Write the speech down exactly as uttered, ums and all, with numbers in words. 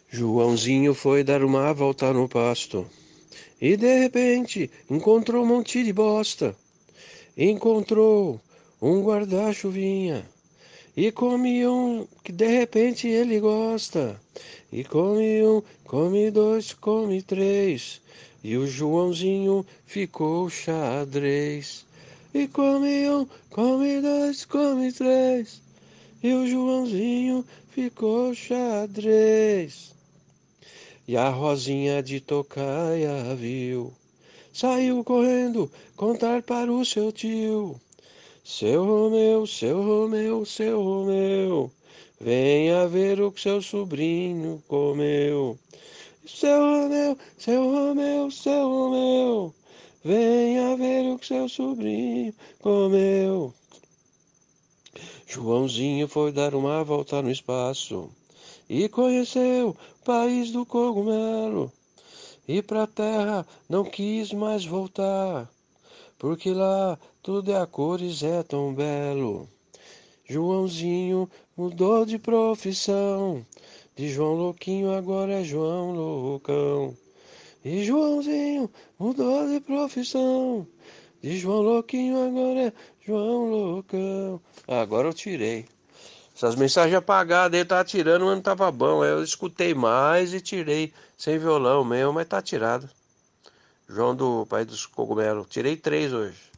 Joãozinho foi dar uma volta no pasto e de repente encontrou um monte de bosta. Encontrou um guarda-chuvinha e come um que de repente ele gosta. E come um, come dois, come três. E o Joãozinho ficou xadrez. E come um, come dois, come três. E o Joãozinho ficou xadrez. E a Rosinha de tocaia viu, saiu correndo contar para o seu tio. Seu Romeu, seu Romeu, seu Romeu, venha ver o que seu sobrinho comeu. Seu Romeu, seu Romeu, seu Romeu, venha ver o que seu sobrinho comeu. Joãozinho foi dar uma volta no espaço e conheceu o país do cogumelo. E pra terra não quis mais voltar, porque lá tudo é a cores, é tão belo. Joãozinho mudou de profissão, de João Louquinho agora é João Loucão. E Joãozinho mudou de profissão, de João Louquinho agora é João Loucão. Agora eu tirei. Essas mensagens apagadas, ele tava tirando, mas não tava bom. Aí eu escutei mais e tirei sem violão mesmo, mas tá tirado. João do Pai dos Cogumelos. Tirei três hoje.